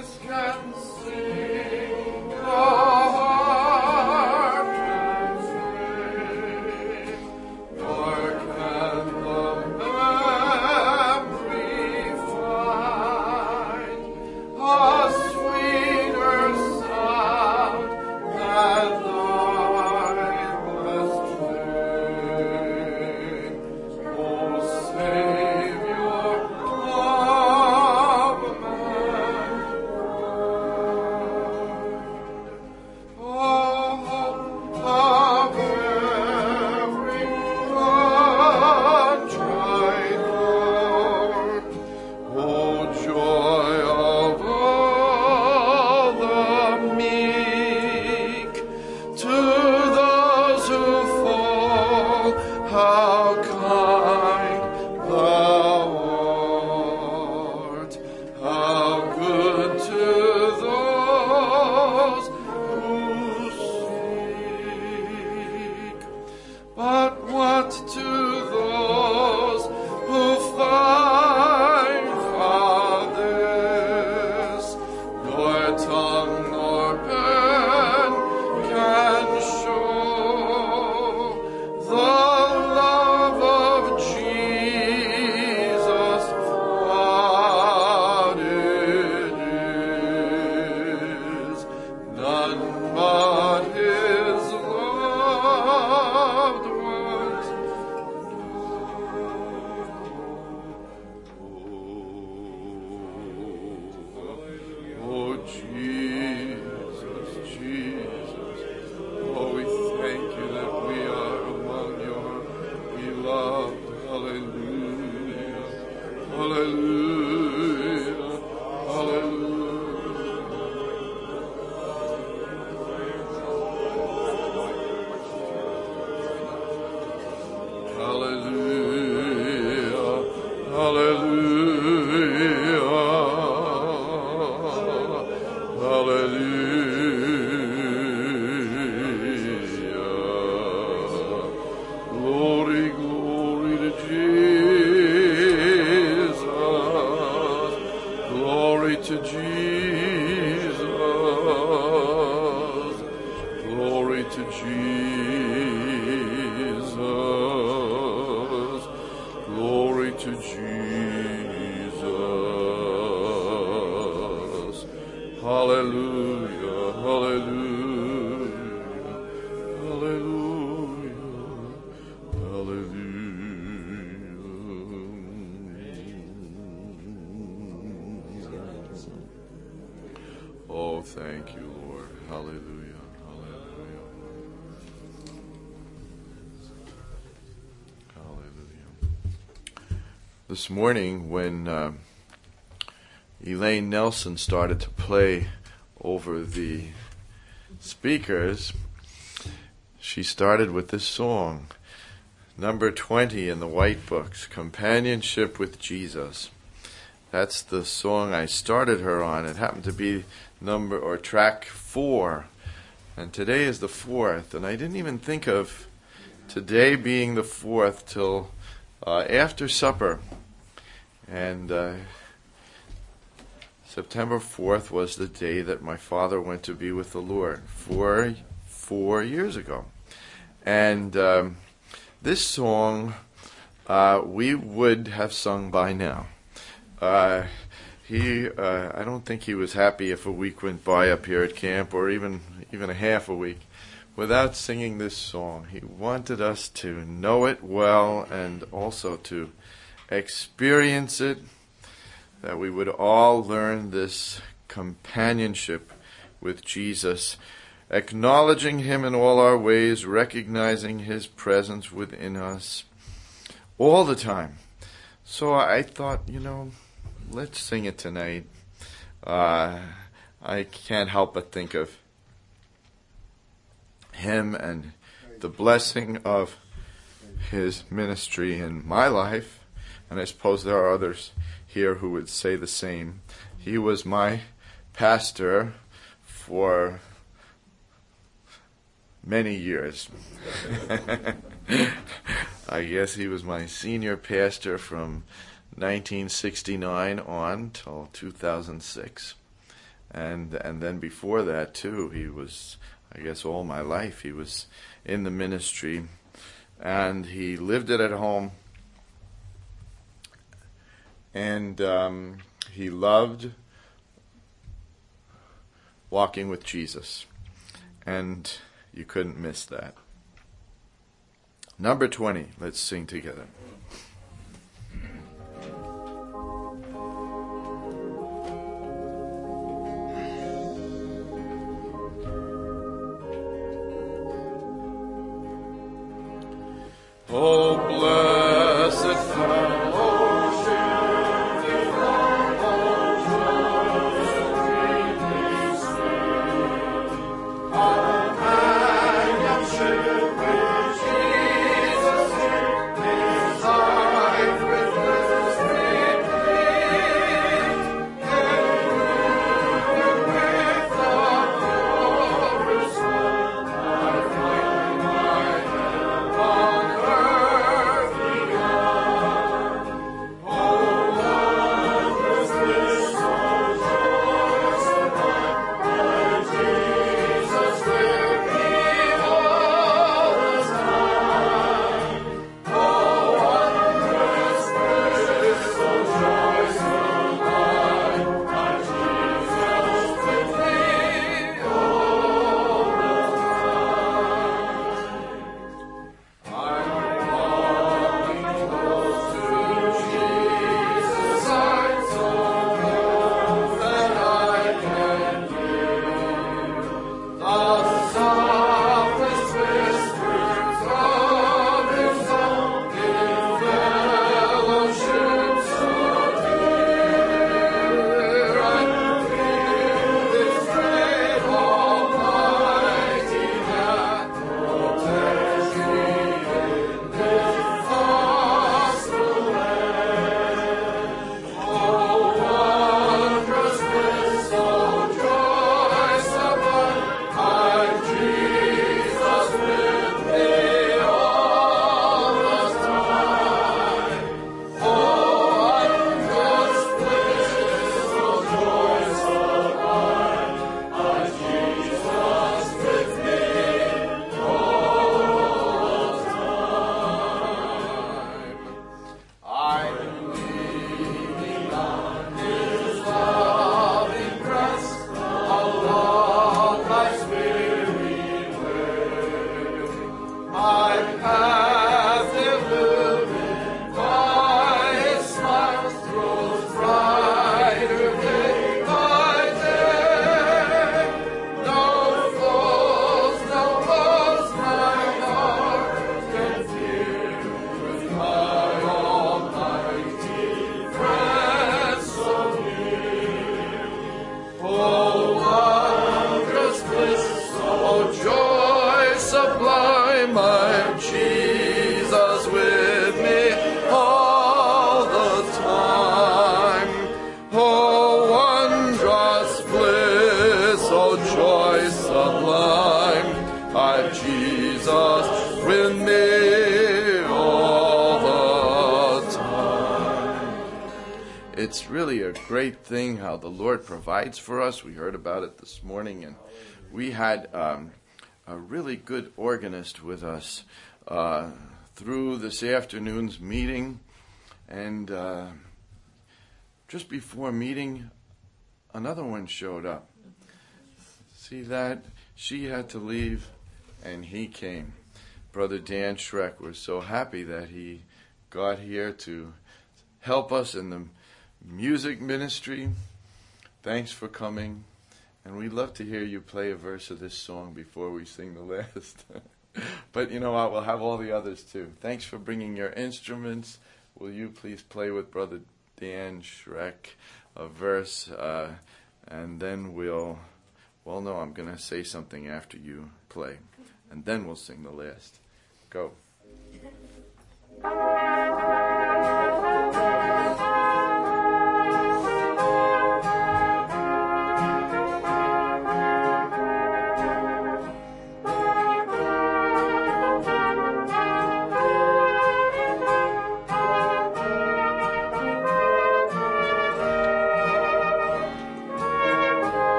Thank you, Lord. Hallelujah. Hallelujah. Hallelujah. This morning, when Elaine Nelson started to play over the speakers, she started with this song, number 20 in the White Books, Companionship with Jesus. That's the song I started her on. It happened to be track 4, and today is the 4th, and I didn't even think of today being the 4th till after supper, and September 4th was the day that my father went to be with the Lord 4 years ago, and this song we would have sung by now. I don't think he was happy if a week went by up here at camp, or even a half a week, without singing this song. He wanted us to know it well and also to experience it, that we would all learn this companionship with Jesus, acknowledging Him in all our ways, recognizing His presence within us all the time. So I thought, let's sing it tonight. I can't help but think of him and the blessing of his ministry in my life, and I suppose there are others here who would say the same. He was my pastor for many years. I guess he was my senior pastor from 1969 on till 2006. and then before that too, he was, I guess, all my life he was in the ministry, and he lived it at home, and he loved walking with Jesus, and you couldn't miss that. Number 20, let's sing together. Oh, blessed fellowship, companionship with Jesus in His life with us redeemed, and with the glorious one, I find my help on earth beyond. Oh, wondrous bliss, so joyous divine, my Jesus with me all the time. Oh, wondrous bliss, so joyous divine, my Jesus with me all the time. I'm walking close to Jesus, I'm so close that I can hear the softest whispers of His song in fellowship so dear. I feel His great Almighty hand protect me in this hostile land. Oh, wondrous bliss, so joy sublime, I'm Jesus with me all the time. Oh, wondrous bliss, so joy sublime, I'm Jesus with me all the time. I'm leaning on His loving breast along life's weary way. My path illumined by His smiles grows brighter day by day. No foes my heart can fear, with my Almighty friend so near. Oh, wondrous bliss, oh joy sublime, I'm Jesus with me all the time. Oh, wondrous bliss, oh joy sublime, I'm Jesus with me all the time. It's really a great thing how the Lord provides for us. We heard about it this morning, and we had a really good organist with us through this afternoon's meeting. And just before meeting, another one showed up. See that? She had to leave, and he came. Brother Dan Schreck, we're so happy that he got here to help us in the music ministry. Thanks for coming. And we'd love to hear you play a verse of this song before we sing the last. But you know what? We'll have all the others too. Thanks for bringing your instruments. Will you please play with Brother Dan Schreck a verse? And then no, I'm going to say something after you play. And then we'll sing the last. Go.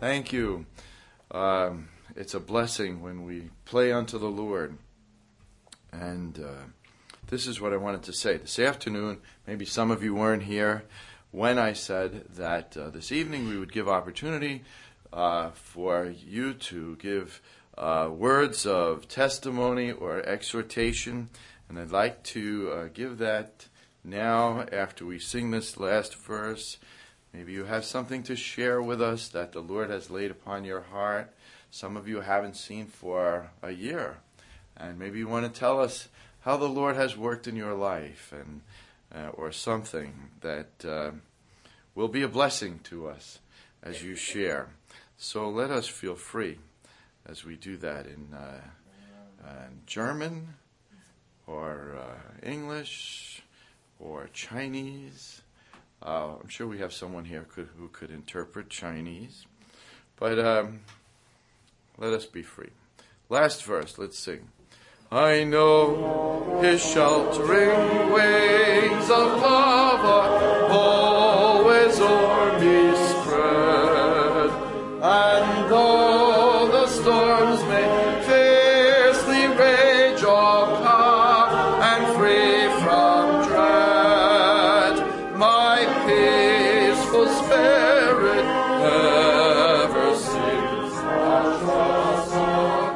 Thank you. It's a blessing when we play unto the Lord. And this is what I wanted to say. This afternoon, maybe some of you weren't here when I said that this evening we would give opportunity for you to give words of testimony or exhortation. And I'd like to give that now after we sing this last verse. Maybe you have something to share with us that the Lord has laid upon your heart. Some of you haven't seen for a year. And maybe you want to tell us how the Lord has worked in your life, and or something that will be a blessing to us as you share. So let us feel free as we do that in German or English or Chinese. I'm sure we have someone here who could interpret Chinese. But let us be free. Last verse, let's sing. I know his sheltering wings of love are always o'er me spread, and though the storms may fiercely rage, all calm and free from dread, my peaceful spirit ever sings across the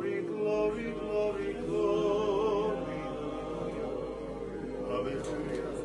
Hallelujah.